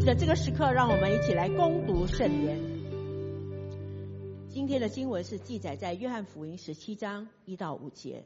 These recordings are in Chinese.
的这个时刻，让我们一起来攻读圣言。今天的经文是记载在约翰福音17章1到5节。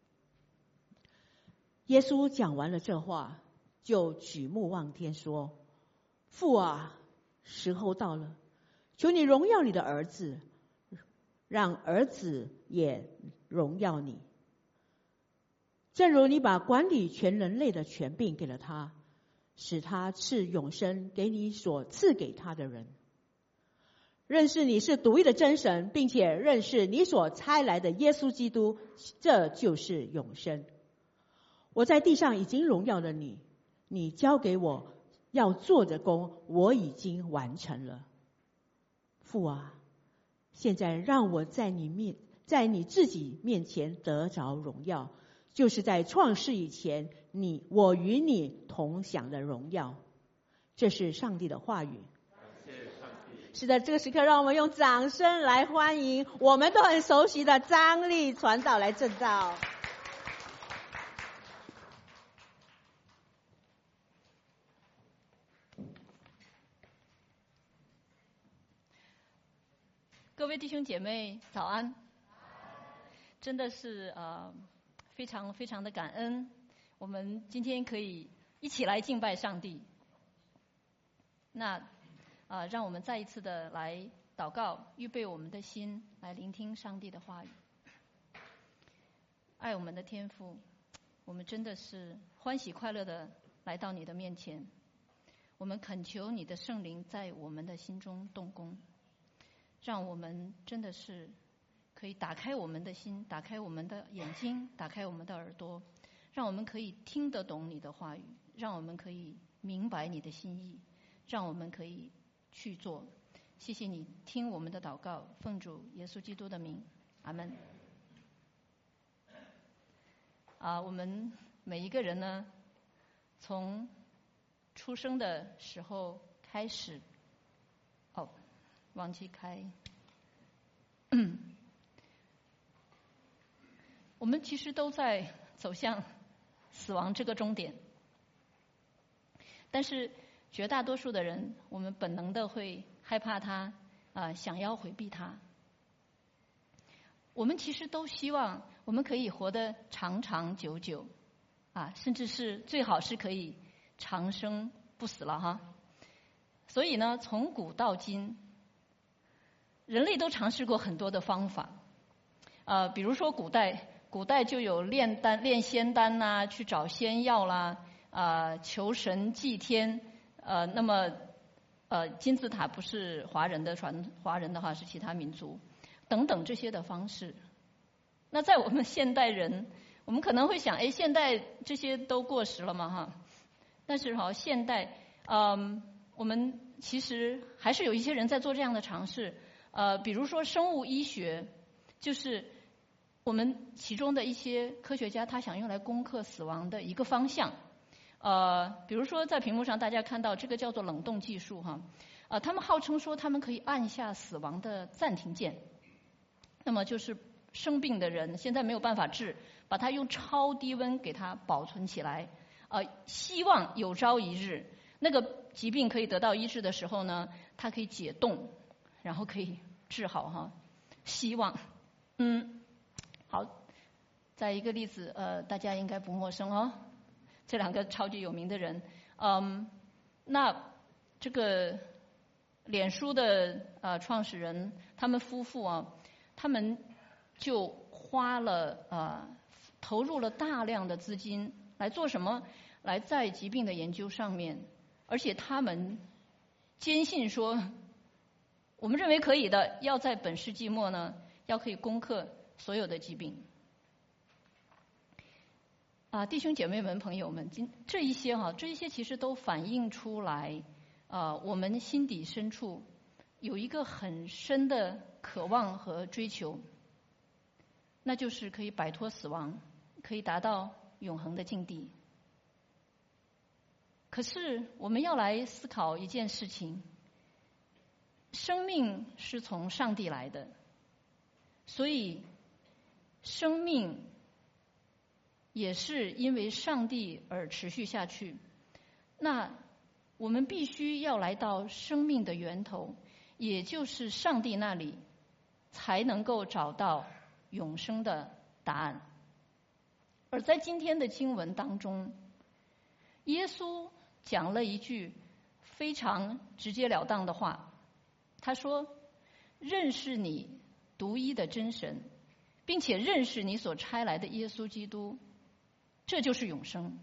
耶稣讲完了这话，就举目望天说：父啊，时候到了，求你荣耀你的儿子，让儿子也荣耀你，正如你把管理全人类的权柄给了他，使他赐永生给你所赐给他的人。认识你是独一的真神，并且认识你所差来的耶稣基督，这就是永生。我在地上已经荣耀了你，你交给我要做的工，我已经完成了。父啊，现在让我在你自己面前得着荣耀，就是在创世以前我与你同享的荣耀。这是上帝的话语。是的，这个时刻让我们用掌声来欢迎我们都很熟悉的张力传道来证道。 各位弟兄姐妹早安。真的是非常非常的感恩，我们今天可以一起来敬拜上帝。那让我们再一次的来祷告，预备我们的心来聆听上帝的话语。爱我们的天父，我们真的是欢喜快乐的来到你的面前，我们恳求你的圣灵在我们的心中动工，让我们真的是可以打开我们的心，打开我们的眼睛，打开我们的耳朵，让我们可以听得懂你的话语，让我们可以明白你的心意，让我们可以去做。谢谢你听我们的祷告，奉主耶稣基督的名，阿们。我们每一个人呢，从出生的时候开始，忘记开。我们其实都在走向死亡这个终点，但是绝大多数的人，我们本能的会害怕它，想要回避它。我们其实都希望我们可以活得长长久久，甚至是最好是可以长生不死了哈。所以呢，从古到今，人类都尝试过很多的方法，比如说古代就有炼仙丹呐，去找仙药啦，求神祭天，那么金字塔不是华人的话是其他民族等等这些的方式。那在我们现代人，我们可能会想，现代这些都过时了嘛哈？但是现代我们其实还是有一些人在做这样的尝试。比如说生物医学，就是我们其中的一些科学家他想用来攻克死亡的一个方向。比如说在屏幕上大家看到这个叫做冷冻技术哈，他们号称说他们可以按下死亡的暂停键，那么就是生病的人现在没有办法治，把它用超低温给它保存起来，希望有朝一日那个疾病可以得到医治的时候呢，它可以解冻，然后可以治好哈，希望。好，再一个例子，大家应该不陌生哦，这两个超级有名的人，那这个脸书的创始人，他们夫妇他们就投入了大量的资金来做什么？来在疾病的研究上面，而且他们坚信说，我们认为可以的，要在本世纪末呢，要可以攻克所有的疾病。弟兄姐妹们、朋友们，这一些其实都反映出来，我们心底深处有一个很深的渴望和追求，那就是可以摆脱死亡，可以达到永恒的境地。可是我们要来思考一件事情，生命是从上帝来的，所以生命也是因为上帝而持续下去。那我们必须要来到生命的源头，也就是上帝那里，才能够找到永生的答案。而在今天的经文当中，耶稣讲了一句非常直截了当的话，他说：认识你独一的真神，并且认识你所差来的耶稣基督，这就是永生。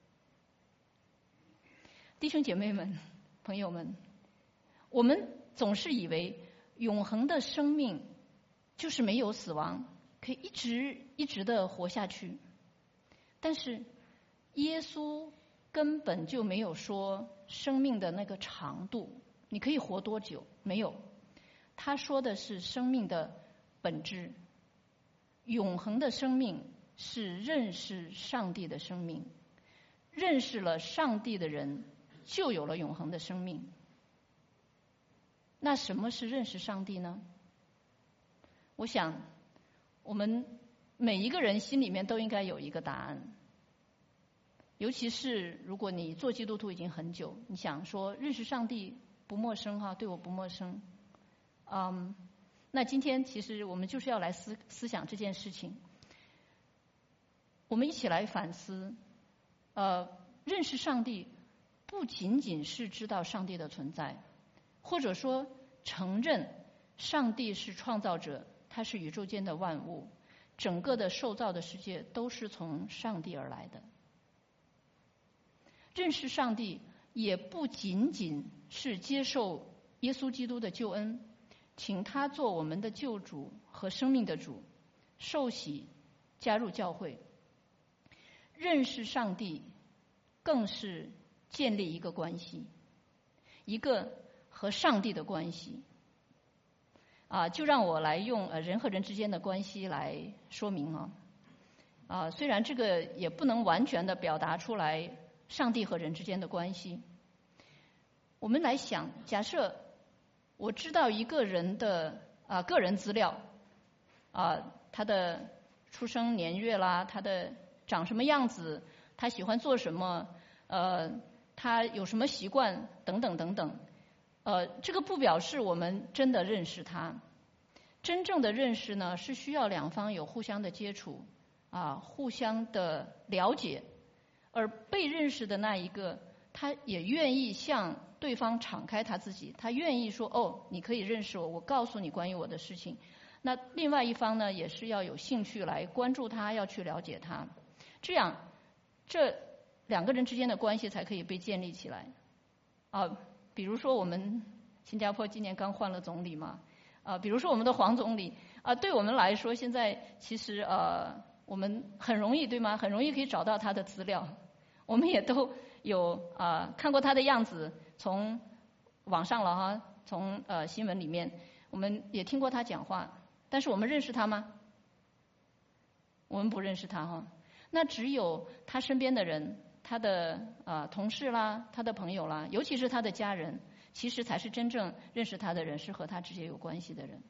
弟兄姐妹们，朋友们，我们总是以为永恒的生命就是没有死亡，可以一直的活下去。但是耶稣根本就没有说生命的那个长度，你可以活多久？没有，他说的是生命的本质。永恒的生命是认识上帝的生命，认识了上帝的人就有了永恒的生命。那什么是认识上帝呢？我想我们每一个人心里面都应该有一个答案。尤其是如果你做基督徒已经很久，你想说认识上帝不陌生哈，对我不陌生。那今天其实我们就是要来思想这件事情。我们一起来反思，认识上帝不仅仅是知道上帝的存在，或者说承认上帝是创造者，他是宇宙间的万物，整个的受造的世界都是从上帝而来的。认识上帝也不仅仅是接受耶稣基督的救恩，请他做我们的救主和生命的主，受洗加入教会。认识上帝更是建立一个关系，一个和上帝的关系。就让我来用人和人之间的关系来说明虽然这个也不能完全的表达出来上帝和人之间的关系。我们来想，假设我知道一个人的个人资料，他的出生年月啦，他的长什么样子，他喜欢做什么，他有什么习惯等等等等。这个不表示我们真的认识他。真正的认识呢，是需要两方有互相的接触，互相的了解。而被认识的那一个，他也愿意向对方敞开他自己，他愿意说你可以认识我，我告诉你关于我的事情。那另外一方呢，也是要有兴趣来关注他，要去了解他，这样这两个人之间的关系才可以被建立起来。比如说我们新加坡今年刚换了总理嘛，比如说我们的黄总理对我们来说，现在其实我们很容易对吗？很容易可以找到他的资料，我们也都有看过他的样子，从网上了哈，从新闻里面，我们也听过他讲话，但是我们认识他吗？我们不认识他哈。那只有他身边的人，他的同事啦，他的朋友啦，尤其是他的家人，其实才是真正认识他的人，是和他直接有关系的人。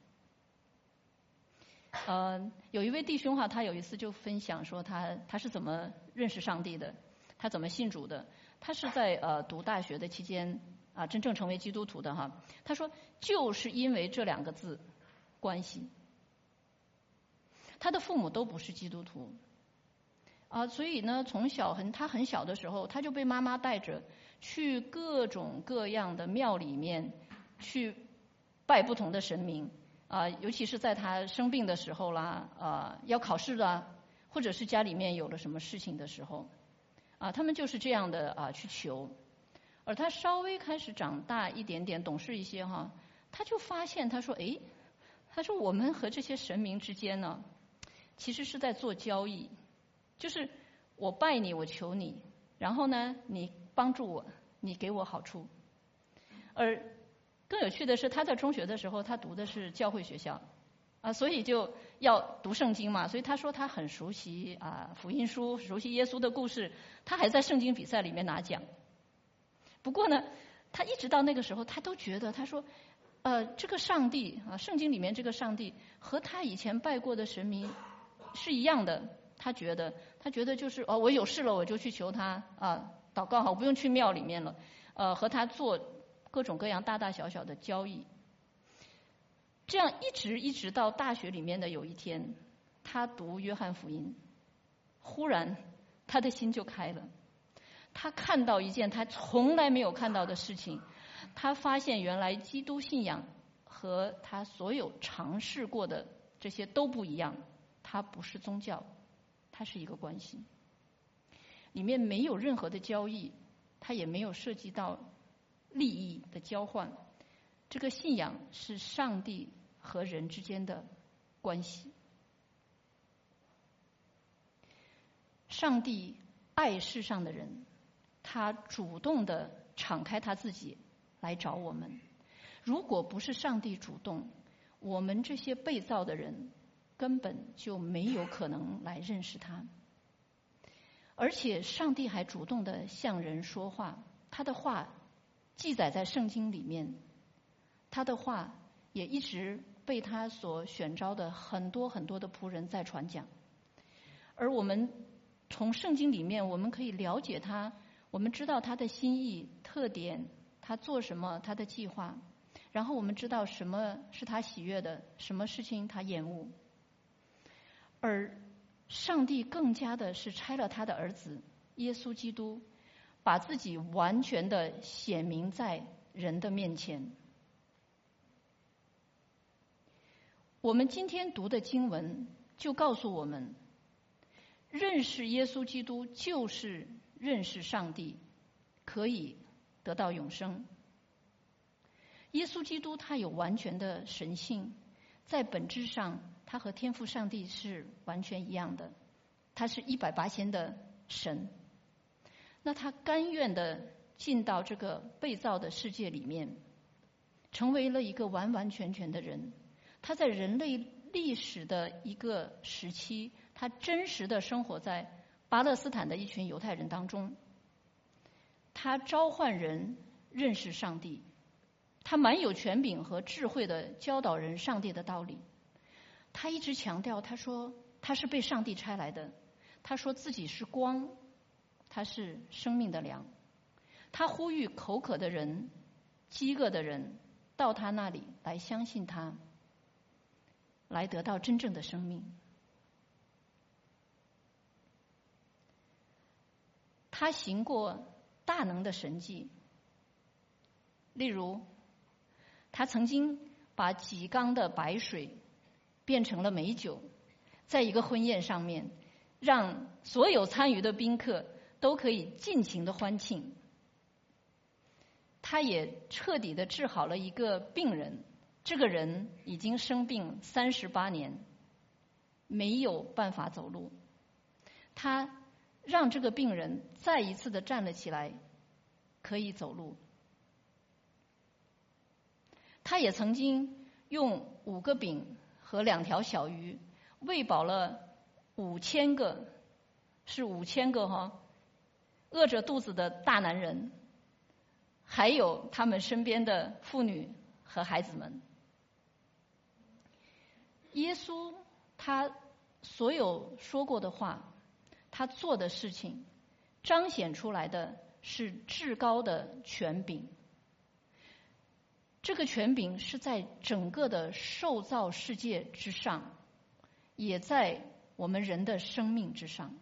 有一位弟兄他有一次就分享说他是怎么认识上帝的，他怎么信主的。他是在读大学的期间真正成为基督徒的哈。他说就是因为这两个字关系。他的父母都不是基督徒所以呢，从小他很小的时候，他就被妈妈带着去各种各样的庙里面去拜不同的神明尤其是在他生病的时候啦要考试啦，或者是家里面有了什么事情的时候他们就是这样的去求。而他稍微开始长大一点点，懂事一些他就发现他说我们和这些神明之间呢，其实是在做交易，就是我拜你，我求你，然后呢你帮助我，你给我好处。而更有趣的是，他在中学的时候他读的是教会学校所以就要读圣经嘛，所以他说他很熟悉福音书，熟悉耶稣的故事，他还在圣经比赛里面拿奖。不过呢，他一直到那个时候，他都觉得他说这个上帝圣经里面这个上帝和他以前拜过的神明是一样的。他觉得就是我有事了我就去求他祷告好，我不用去庙里面了和他做各种各样大大小小的交易。这样一直到大学里面的有一天，他读约翰福音，忽然他的心就开了，他看到一件他从来没有看到的事情，他发现原来基督信仰和他所有尝试过的这些都不一样，它不是宗教，它是一个关系，里面没有任何的交易，它也没有涉及到利益的交换，这个信仰是上帝和人之间的关系。上帝爱世上的人，他主动的敞开他自己来找我们。如果不是上帝主动，我们这些被造的人根本就没有可能来认识他。而且上帝还主动的向人说话，他的话记载在圣经里面，他的话也一直被他所选召的很多很多的仆人在传讲。而我们从圣经里面，我们可以了解他，我们知道他的心意、特点，他做什么，他的计划，然后我们知道什么是他喜悦的，什么事情他厌恶。而上帝更加的是差了他的儿子耶稣基督，把自己完全的显明在人的面前。我们今天读的经文就告诉我们，认识耶稣基督就是认识上帝，可以得到永生。耶稣基督他有完全的神性，在本质上他和天父上帝是完全一样的，他是180%的神。那他甘愿的进到这个被造的世界里面，成为了一个完完全全的人。他在人类历史的一个时期，他真实的生活在巴勒斯坦的一群犹太人当中，他召唤人认识上帝，他蛮有权柄和智慧的教导人上帝的道理。他一直强调，他说他是被上帝差来的，他说自己是光，他是生命的粮。他呼吁口渴的人、饥饿的人到他那里来相信他，来得到真正的生命。他行过大能的神迹，例如他曾经把几缸的白水变成了美酒，在一个婚宴上面，让所有参与的宾客都可以尽情的欢庆。他也彻底的治好了一个病人，这个人已经生病38年，没有办法走路。他让这个病人再一次的站了起来，可以走路。他也曾经用5个饼和2条小鱼喂饱了5000个，是5000个饿着肚子的大男人，还有他们身边的妇女和孩子们。耶稣他所有说过的话，他做的事情，彰显出来的是至高的权柄。这个权柄是在整个的受造世界之上，也在我们人的生命之上。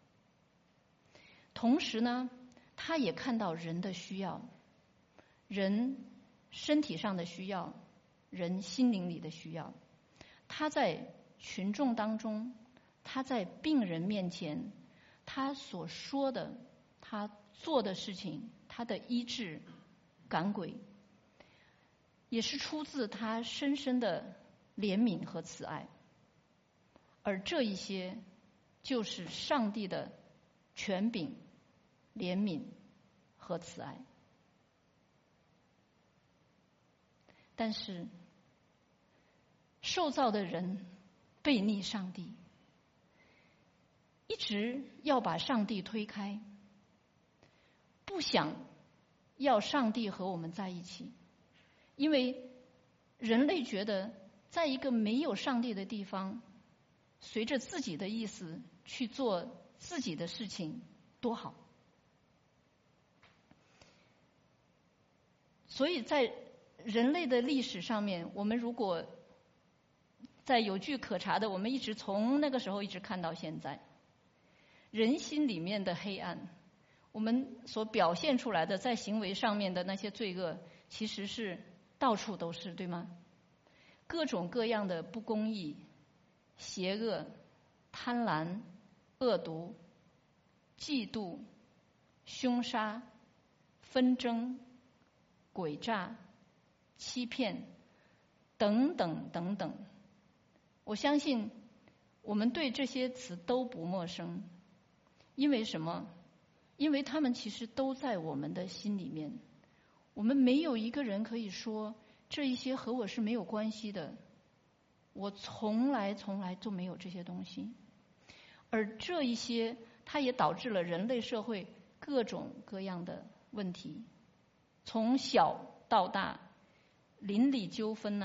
同时呢，他也看到人的需要，人身体上的需要，人心灵里的需要。他在群众当中，他在病人面前，他所说的，他做的事情，他的医治、赶鬼，也是出自他深深的怜悯和慈爱。而这一些就是上帝的权柄、怜悯和慈爱。但是受造的人背逆上帝，一直要把上帝推开，不想要上帝和我们在一起，因为人类觉得在一个没有上帝的地方，随着自己的意思去做自己的事情多好。 所以在人类的历史上面，我们如果在有据可查的，我们一直从那个时候一直看到现在，人心里面的黑暗，我们所表现出来的在行为上面的那些罪恶，其实是到处都是，对吗？各种各样的不公义、邪恶、贪婪、恶毒、嫉妒、凶杀、纷争、诡诈、欺骗等等等等。我相信我们对这些词都不陌生，因为什么？因为他们其实都在我们的心里面。我们没有一个人可以说这一些和我是没有关系的，我从来就没有这些东西。而这一些它也导致了人类社会各种各样的问题，从小到大，邻里纠纷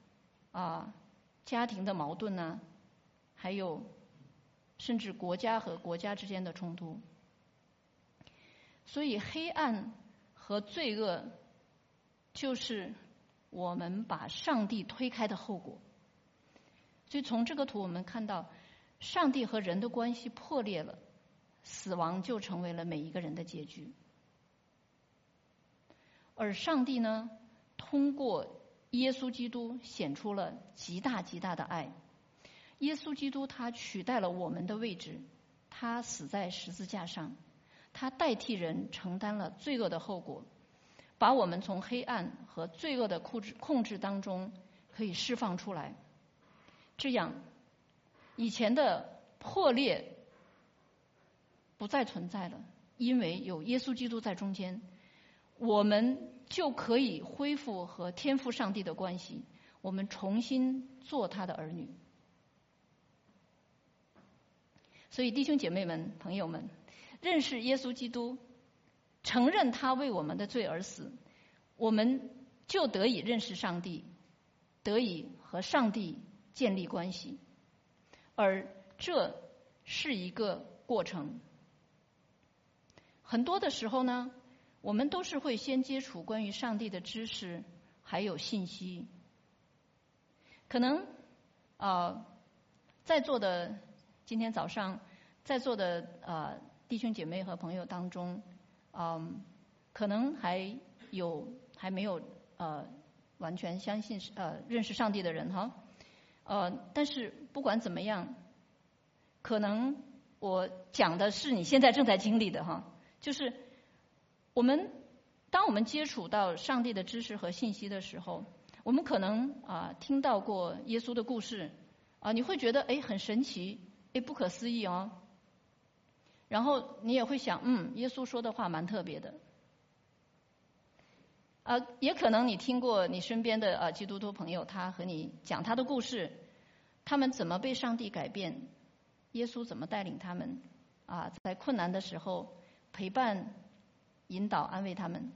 家庭的矛盾还有甚至国家和国家之间的冲突。所以黑暗和罪恶就是我们把上帝推开的后果。所以从这个图我们看到，上帝和人的关系破裂了，死亡就成为了每一个人的结局。而上帝呢，通过耶稣基督显出了极大极大的爱。耶稣基督他取代了我们的位置，他死在十字架上，他代替人承担了罪恶的后果，把我们从黑暗和罪恶的控制当中可以释放出来。这样以前的破裂不再存在了，因为有耶稣基督在中间，我们就可以恢复和天父上帝的关系，我们重新做他的儿女。所以弟兄姐妹们、朋友们，认识耶稣基督，承认他为我们的罪而死，我们就得以认识上帝，得以和上帝建立关系。而这是一个过程。很多的时候呢，我们都是会先接触关于上帝的知识还有信息。可能在座的今天早上在座的弟兄姐妹和朋友当中，可能还没有完全相信认识上帝的人哈。但是不管怎么样，可能我讲的是你现在正在经历的哈，就是当我们接触到上帝的知识和信息的时候，我们可能听到过耶稣的故事你会觉得很神奇，不可思议哦。然后你也会想，耶稣说的话蛮特别的。也可能你听过你身边的基督徒朋友，他和你讲他的故事，他们怎么被上帝改变，耶稣怎么带领他们在困难的时候陪伴、引导、安慰他们。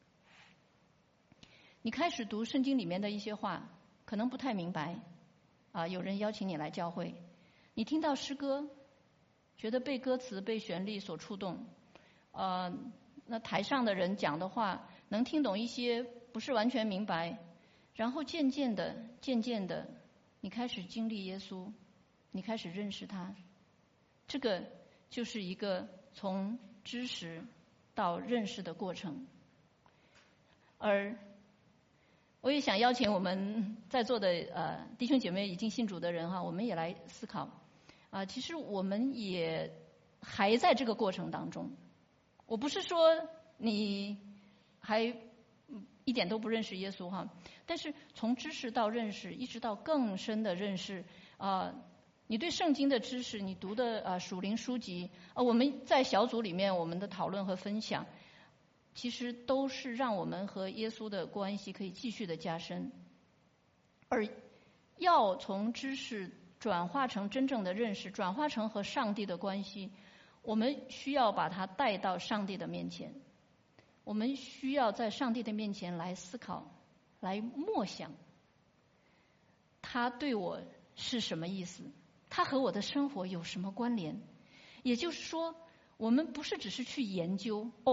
你开始读圣经里面的一些话，可能不太明白有人邀请你来教会，你听到诗歌，觉得被歌词、被旋律所触动，那台上的人讲的话能听懂一些，不是完全明白，然后渐渐的你开始经历耶稣，你开始认识他。这个就是一个从知识到认识的过程。而我也想邀请我们在座的弟兄姐妹已经信主的人我们也来思考其实我们也还在这个过程当中。我不是说你还一点都不认识耶稣但是从知识到认识，一直到更深的认识你对圣经的知识，你读的属灵书籍我们在小组里面我们的讨论和分享，其实都是让我们和耶稣的关系可以继续的加深。而要从知识转化成真正的认识，转化成和上帝的关系，我们需要把它带到上帝的面前，我们需要在上帝的面前来思考，来默想他对我是什么意思，他和我的生活有什么关联。也就是说，我们不是只是去研究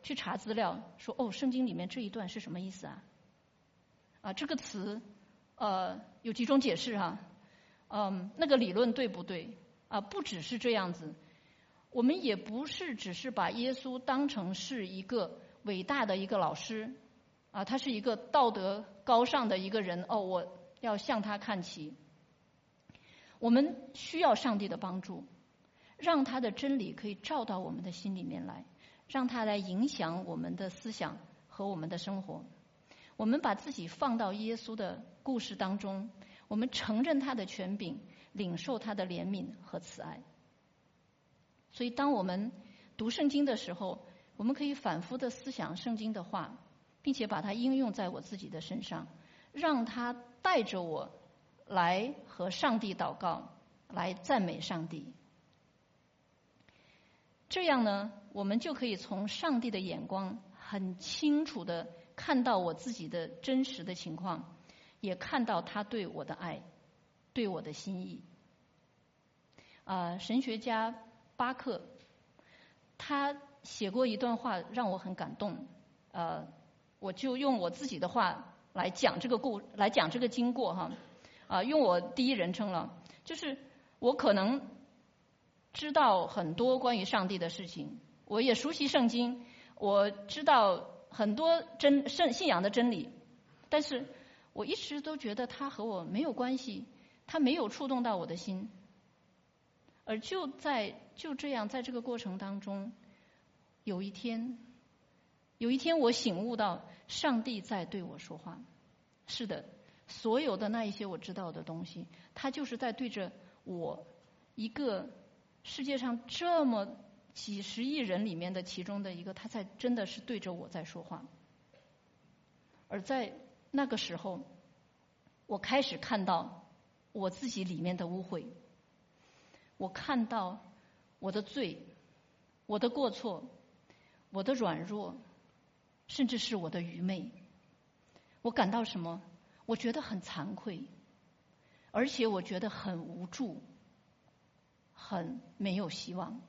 去查资料，说哦，圣经里面这一段是什么意思啊？这个词有几种解释哈，那个理论对不对？不只是这样子，我们也不是只是把耶稣当成是一个伟大的一个老师，他是一个道德高尚的一个人，我要向他看齐。我们需要上帝的帮助，让他的真理可以照到我们的心里面来，让他来影响我们的思想和我们的生活。我们把自己放到耶稣的故事当中，我们承认他的权柄，领受他的怜悯和慈爱。所以当我们读圣经的时候，我们可以反复的思想圣经的话，并且把它应用在我自己的身上，让它带着我来和上帝祷告，来赞美上帝。这样呢，我们就可以从上帝的眼光很清楚的看到我自己的真实的情况，也看到他对我的爱，对我的心意。神学家巴克他写过一段话让我很感动，我就用我自己的话来讲这个经过哈，用我第一人称了，就是我可能知道很多关于上帝的事情，我也熟悉圣经，我知道很多信仰的真理，但是我一直都觉得它和我没有关系，它没有触动到我的心。而就这样在这个过程当中，有一天我醒悟到上帝在对我说话。是的，所有的那一些我知道的东西，他就是在对着我一个世界上这么几十亿人里面的其中的一个，他才真的是对着我在说话。而在那个时候，我开始看到我自己里面的污秽，我看到我的罪，我的过错，我的软弱，甚至是我的愚昧。我感到什么？我觉得很惭愧，而且我觉得很无助，很没有希望。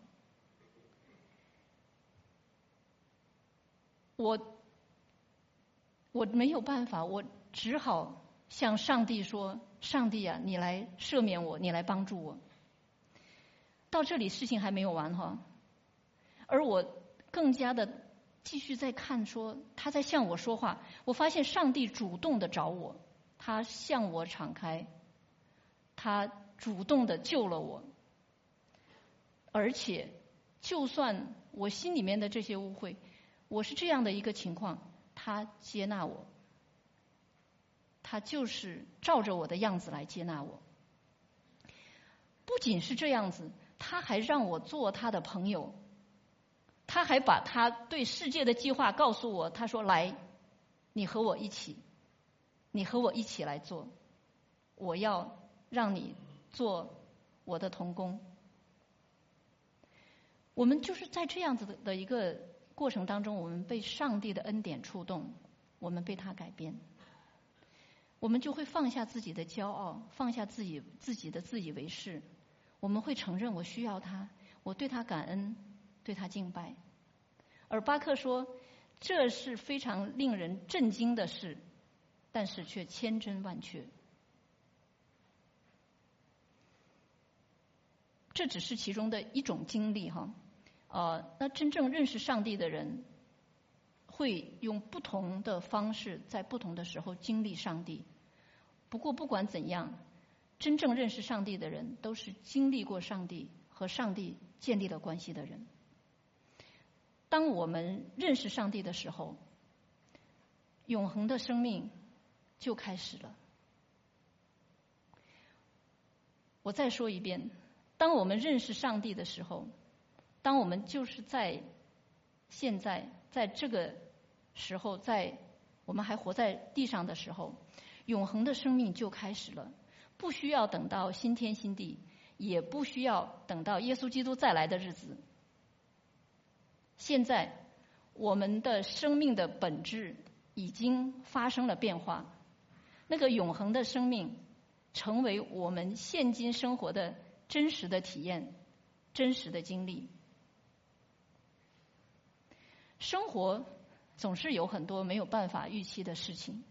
我没有办法，我只好向上帝说：上帝啊，你来赦免我，你来帮助我。到这里事情还没有完哈，而我更加的继续在看，说他在向我说话。我发现上帝主动的找我，他向我敞开，他主动的救了我。而且就算我心里面的这些污秽，我是这样的一个情况，他接纳我，他就是照着我的样子来接纳我。不仅是这样子，他还让我做他的朋友，他还把他对世界的计划告诉我。他说：来，你和我一起来做，我要让你做我的同工。我们就是在这样子的一个过程当中，我们被上帝的恩典触动，我们被他改变，我们就会放下自己的骄傲，放下自己的自以为是，我们会承认我需要他，我对他感恩，对他敬拜。而巴克说，这是非常令人震惊的事，但是却千真万确。这只是其中的一种经历哈，那真正认识上帝的人，会用不同的方式，在不同的时候经历上帝。不过不管怎样，真正认识上帝的人，都是经历过上帝和上帝建立了关系的人。当我们认识上帝的时候，永恒的生命就开始了。我再说一遍，当我们认识上帝的时候，当我们就是在现在，在这个时候，在我们还活在地上的时候，永恒的生命就开始了。不需要等到新天新地，也不需要等到耶稣基督再来的日子。现在我们的生命的本质已经发生了变化，那个永恒的生命成为我们现今生活的真实的体验，真实的经历。 生活总是有很多没有办法预期的事情。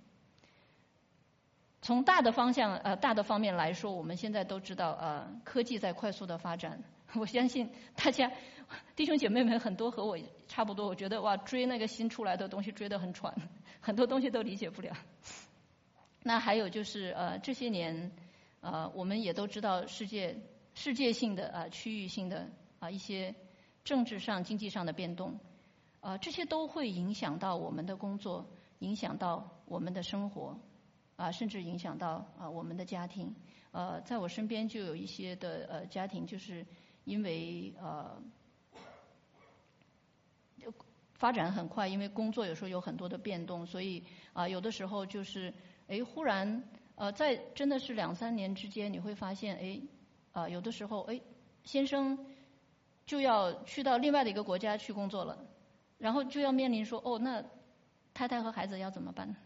从大的方面来说，我们现在都知道，科技在快速的发展。我相信大家弟兄姐妹们很多和我差不多，我觉得哇，追那个新出来的东西追得很喘，很多东西都理解不了。那还有就是这些年我们也都知道世界性的区域性的一些政治上经济上的变动，这些都会影响到我们的工作，影响到我们的生活，甚至影响到我们的家庭。在我身边就有一些的家庭，就是因为发展很快，因为工作有时候有很多的变动，所以有的时候就是忽然在真的是2-3年之间，你会发现有的时候先生就要去到另外的一个国家去工作了，然后就要面临说那太太和孩子要怎么办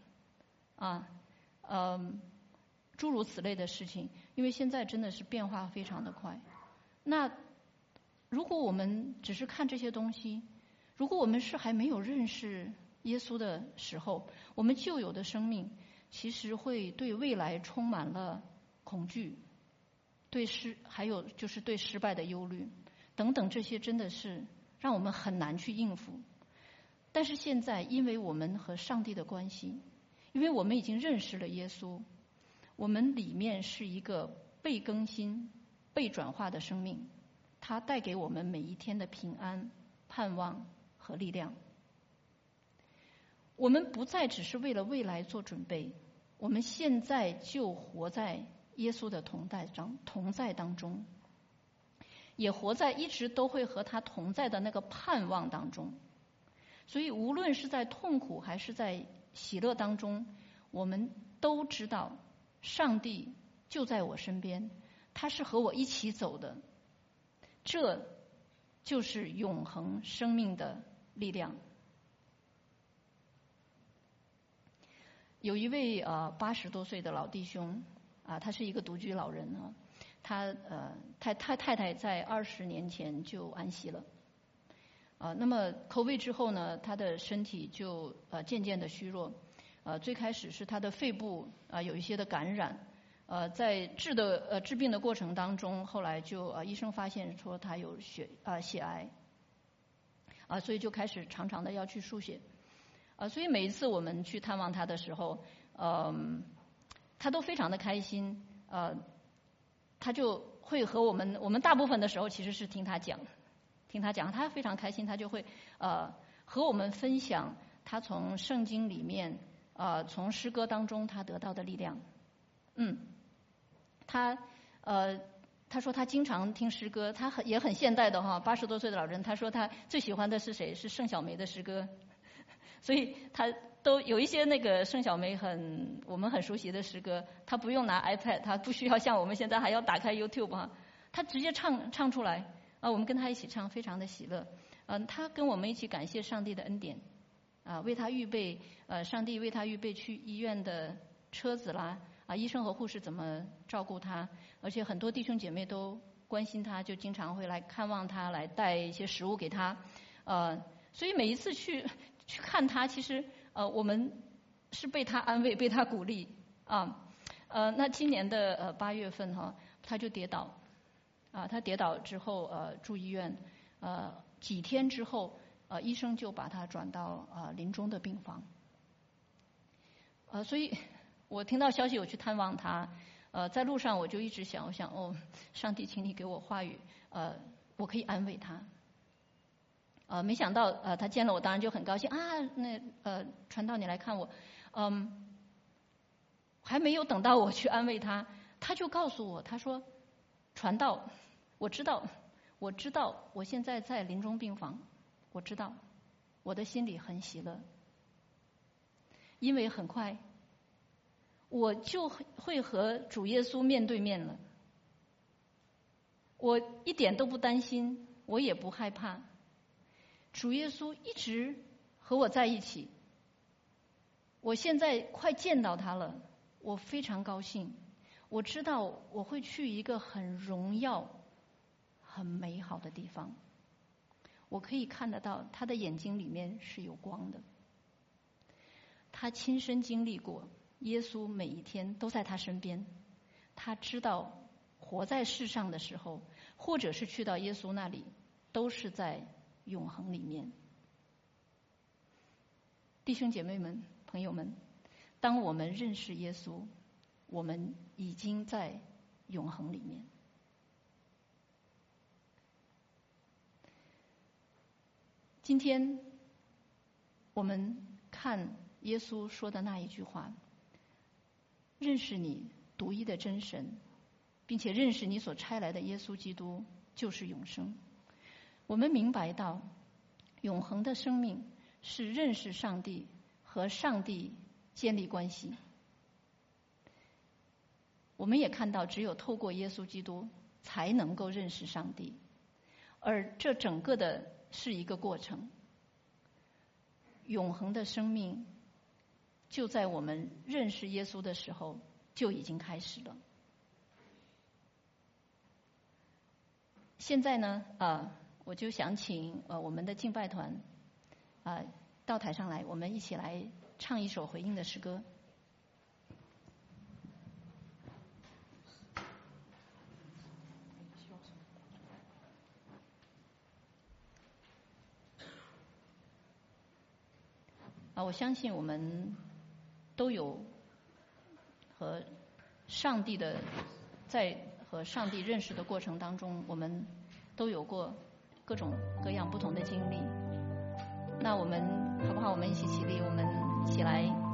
诸如此类的事情，因为现在真的是变化非常的快。那如果我们只是看这些东西，如果我们是还没有认识耶稣的时候，我们旧有的生命其实会对未来充满了恐惧，还有就是对失败的忧虑等等，这些真的是让我们很难去应付。但是现在因为我们和上帝的关系，因为我们已经认识了耶稣，我们里面是一个被更新被转化的生命，它带给我们每一天的平安盼望和力量。我们不再只是为了未来做准备，我们现在就活在耶稣的同在当中，也活在一直都会和他同在的那个盼望当中。所以无论是在痛苦还是在喜乐当中，我们都知道上帝就在我身边，他是和我一起走的，这就是永恒生命的力量。有一位80多岁的老弟兄他是一个独居老人他太太在20年前就安息了那么COVID之后呢，他的身体就渐渐的虚弱最开始是他的肺部有一些的感染在治病的过程当中，后来就医生发现说他有血癌所以就开始常常的要去输血所以每一次我们去探望他的时候他都非常的开心他就会和我们大部分的时候其实是听他讲，他非常开心，他就会和我们分享他从圣经里面从诗歌当中他得到的力量。他说他经常听诗歌，他也很现代的80多岁的老人，他说他最喜欢的是谁？是盛小梅的诗歌。所以他都有一些那个盛小梅我们很熟悉的诗歌，他不用拿 iPad， 他不需要像我们现在还要打开 YouTube 他直接唱出来我们跟他一起唱，非常的喜乐他跟我们一起感谢上帝的恩典为他预备上帝为他预备去医院的车子啦医生和护士怎么照顾他，而且很多弟兄姐妹都关心他，就经常会来看望他，来带一些食物给他所以每一次去看他，其实我们是被他安慰被他鼓励那今年的8月份他就跌倒他跌倒之后住医院几天之后医生就把他转到临终的病房所以我听到消息我去探望他在路上我就一直想，我想上帝请你给我话语我可以安慰他没想到他见了我当然就很高兴传道你来看我还没有等到我去安慰他，他就告诉我，他说传道我知道我现在在临终病房，我知道我的心里很喜乐，因为很快我就会和主耶稣面对面了，我一点都不担心，我也不害怕，主耶稣一直和我在一起，我现在快见到他了，我非常高兴，我知道我会去一个很荣耀很美好的地方， 我可以看得到他的眼睛里面是有光的。他亲身经历过，耶稣每一天都在他身边，他知道活在世上的时候，或者是去到耶稣那里，都是在永恒里面。弟兄姐妹们、朋友们，当我们认识耶稣，我们已经在永恒里面。今天我们看耶稣说的那一句话，认识你独一的真神，并且认识你所差来的耶稣基督，就是永生。我们明白到永恒的生命是认识上帝和上帝建立关系。我们也看到只有透过耶稣基督才能够认识上帝，而这整个的是一个过程。永恒的生命就在我们认识耶稣的时候就已经开始了。现在呢，我就想请我们的敬拜团到台上来，我们一起来唱一首回应的诗歌。我相信我们都有和上帝的在和上帝认识的过程当中，我们都有过各种各样不同的经历。那我们好不好？我们一起起立，我们一起来